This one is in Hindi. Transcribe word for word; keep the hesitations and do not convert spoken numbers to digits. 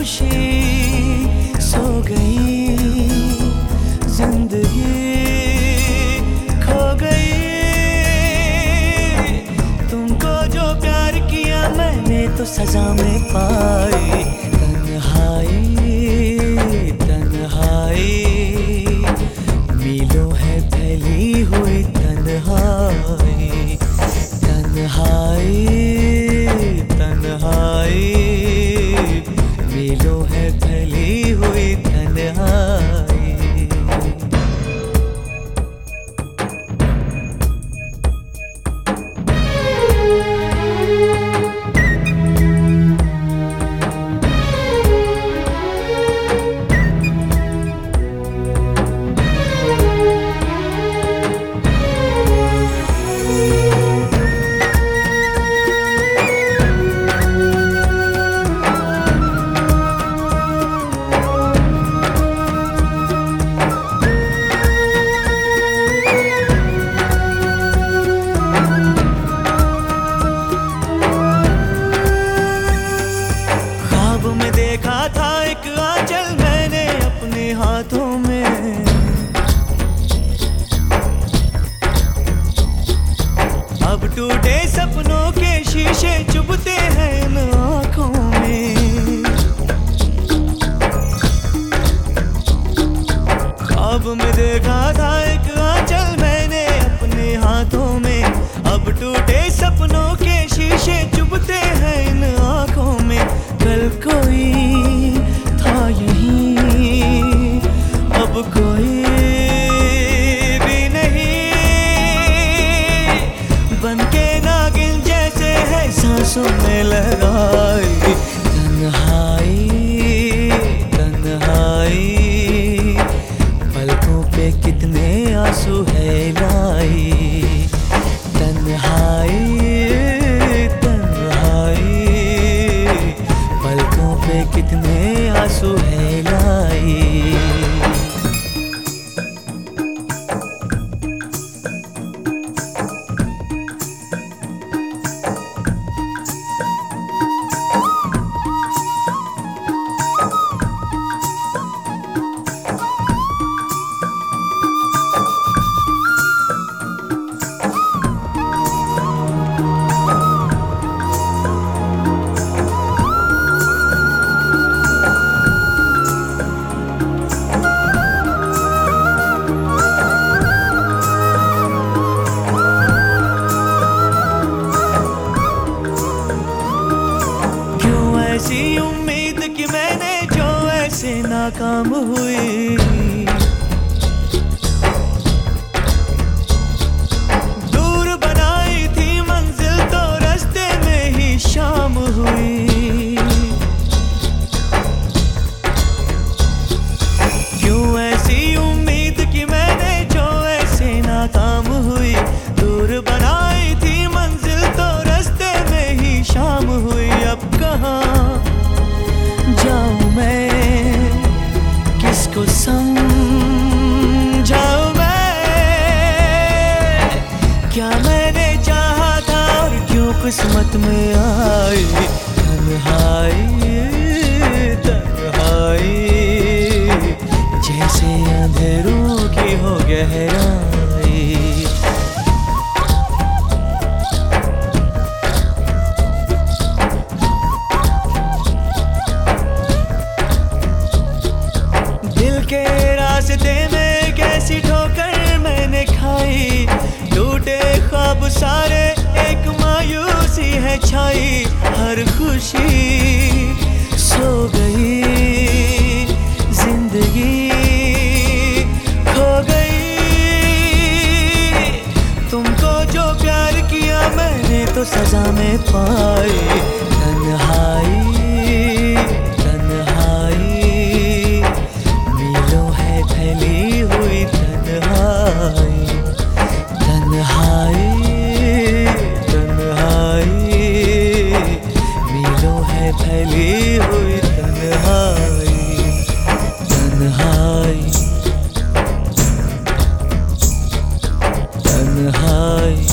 खुशी सो गई, जिंदगी खो गई। तुमको जो प्यार किया मैंने तो सजा में पाई। तन्हाई तन्हाई मीलों है फैली हुई तन्हाई। तन्हाई तन्हाई मीलों है फैली हुई तन्हाई। देखा था एक आंचल मैंने अपने हाथों में, अब टूटे सपनों के शीशे चुभते हैं इन आँखों में। ख्वाब में देखा था एक आंचल मैंने अपने हाथों में, अब टूटे सपनों के शीशे चुभते हैं इन आँखों में। कल कोई था यहीं, अब कोई भी नहीं, बनके नागिन जैसे है सांसों में लगाई। तन्हाई तन्हाई पलकों पे कितने आंसू है लाई। तन्हाई कितने आंसू है लाई। ऐसी उम्मीद कि मैंने जो ऐसे नाकाम हुई, दूर बनाई थी मंजिल तो रास्ते में ही शाम हुई। क्यों ऐसी उम्मीद कि मैंने जो ऐसे नाकाम हुई, दूर बनाई थी मंजिल तो रास्ते में ही शाम हुई। अब कहाँ जाऊं मैं, किसको समझाऊं मैं, क्या मैंने चाहा था और क्यों किस्मत में आई। तन्हाई तन्हाई जैसे अंधेरों की हो गहराई। के रास्ते में कैसी ठोकर मैंने खाई, टूटे ख्वाब सारे एक मायूसी है छाई। हर खुशी सो गई, जिंदगी खो गई। तुमको जो प्यार किया मैंने तो सजा में पाई। तन्हाई फैली हुई तन्हाई। तन्हाई तन्हाई मीलों है फैली हुई तन्हाई। तन्हाई तन्हाई